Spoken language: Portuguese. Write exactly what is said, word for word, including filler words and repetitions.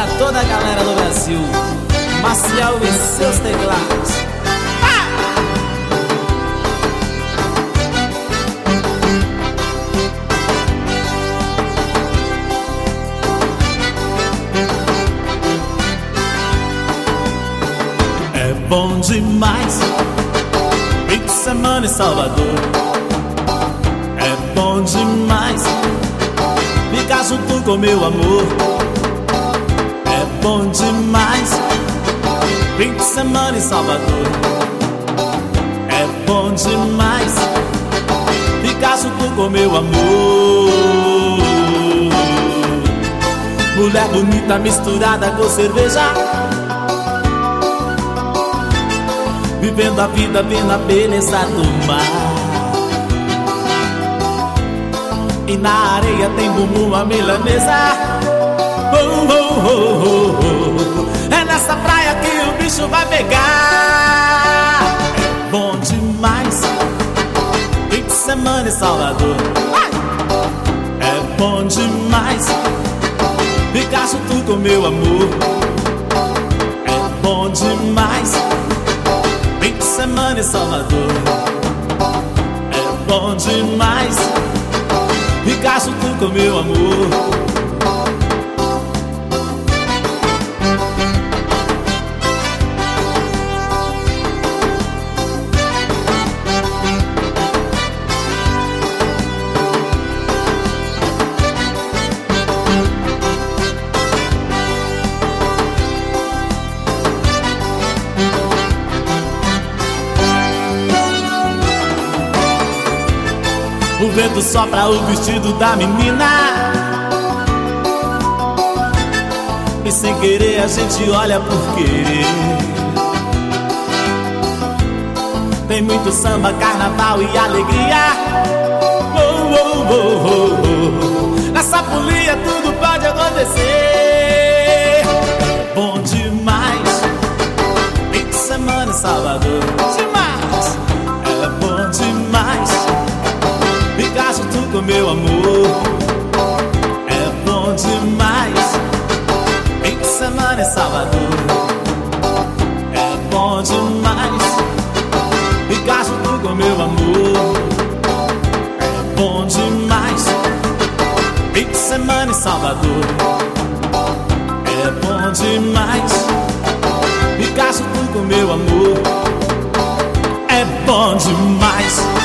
pra toda a galera do Brasil, Maciel e seus teclados. Ah! É bom demais fim de semana em Salvador. É bom demais ficar junto com meu amor. É bom demais fim de semana em Salvador. É bom demais ficar junto com meu amor. Mulher bonita misturada com cerveja, vivendo a vida, vendo a beleza do mar. E na areia tem bumbum a milanesa. Oh, oh, oh, oh, oh. É nessa praia que o bicho vai pegar. É bom demais fim de semana em Salvador. É bom demais ficar junto com meu amor. É bom demais fim de semana em Salvador. É bom demais ficar junto com meu amor. O vento sopra o vestido da menina e sem querer a gente olha por querer. Tem muito samba, carnaval e alegria. Oh, oh, oh, oh, oh. Nessa folia tudo pode acontecer. É bom demais fim de semana em Salvador. Demais. É bom demais ficar junto com meu amor. É bom demais fim de semana em Salvador. É bom demais ficar junto com meu amor. É bom demais fim de semana em Salvador. É bom demais ficar junto com meu amor. É bom demais.